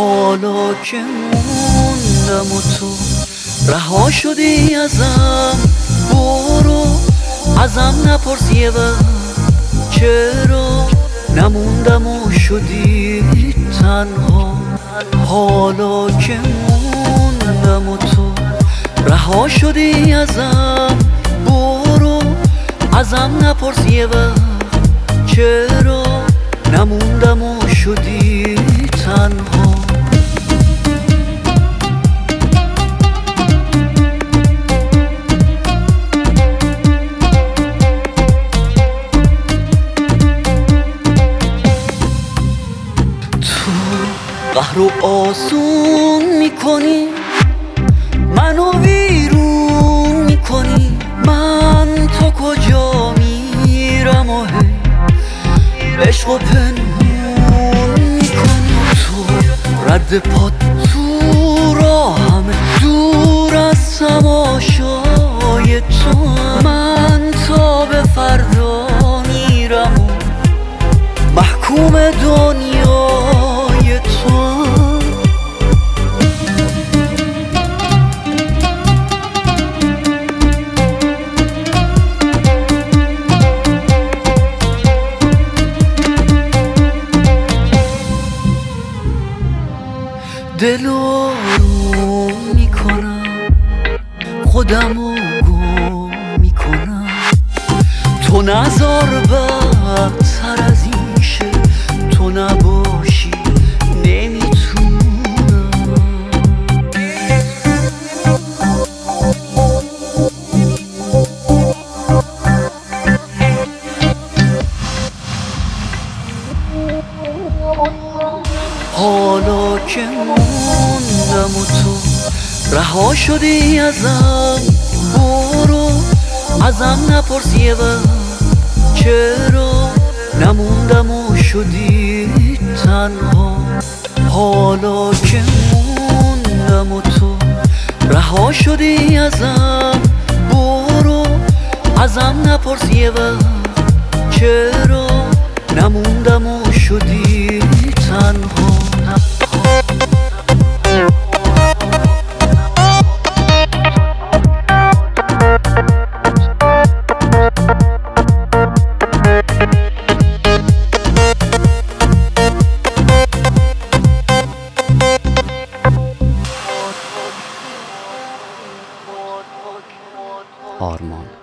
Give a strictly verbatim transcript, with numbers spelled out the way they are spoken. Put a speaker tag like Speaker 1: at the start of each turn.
Speaker 1: حالا که موندم و تو رها شدی ازم، برو ازم نپرس یه وقت چرا نموندم و شدی تنها. حالا که موندم و تو رها شدی ازم، برو ازم نپرس یه وقت چرا نموندم و شدی تنها. تو قهر و آسون میکنی، منو ویرون میکنی، من تا کجا میرم و هی عشق و پنهون میکنی. تو رد پات تو راهمه، دور از تماشای تو، من تا به فردا میرم و محکوم دنیای تو. دل آروم میکنم، خودمو گم میکنم، تو نذار بدتر از این شه، تو نباشی نمیتونم. حالا که موندم و تو رها شدی ازم، برو ازم نپرس یه وقت چرا نموندم و شدی تنها. حالا که موندم و تو رها شدی ازم، برو ازم نپرس یه وقت چرا نموندم و شدی تنها.
Speaker 2: آرمان